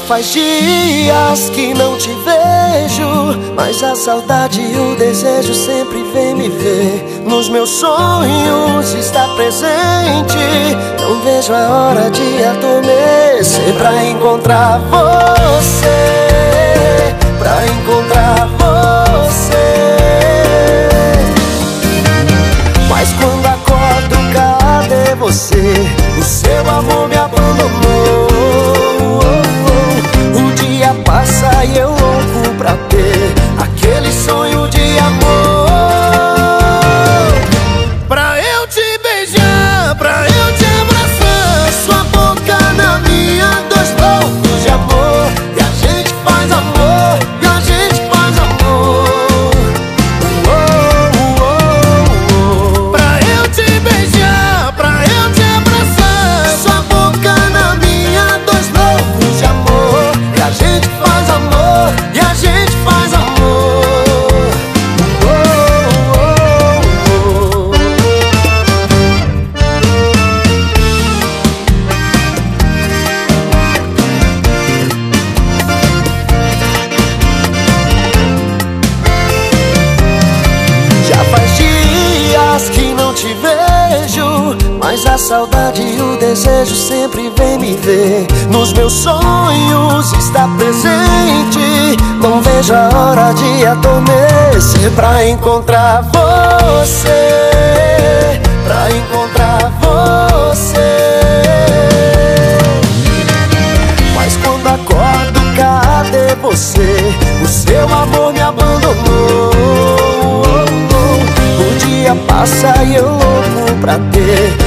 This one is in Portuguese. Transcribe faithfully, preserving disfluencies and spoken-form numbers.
faz dias que não te vejo, mas a saudade e o desejo sempre vem me ver. Nos meus sonhos está presente, não vejo a hora de adormecer pra encontrar você, pra encontrar você. Mas quando acordo, cadê você? O seu amor me abandonou. O dia passa e eu louco pra ter aquele sonho de amor. Pra eu te beijar, pra eu te abraçar, sua boca na minha, dois loucos de amor. E a gente faz amor, e a gente faz amor. Oh, oh, oh. Pra eu te beijar, pra eu te abraçar, sua boca na minha, dois loucos de amor. E a gente faz amor, e a gente faz amor. Oh, oh, oh. Já faz dias que não te vejo, mas a saudade e o desejo sempre vem me ver. Nos meus sonhos está presente, não vejo a hora de adormecer pra encontrar você, pra encontrar você. Mas quando acordo, cadê você? O seu amor me abandonou. O dia passa e eu louco pra ter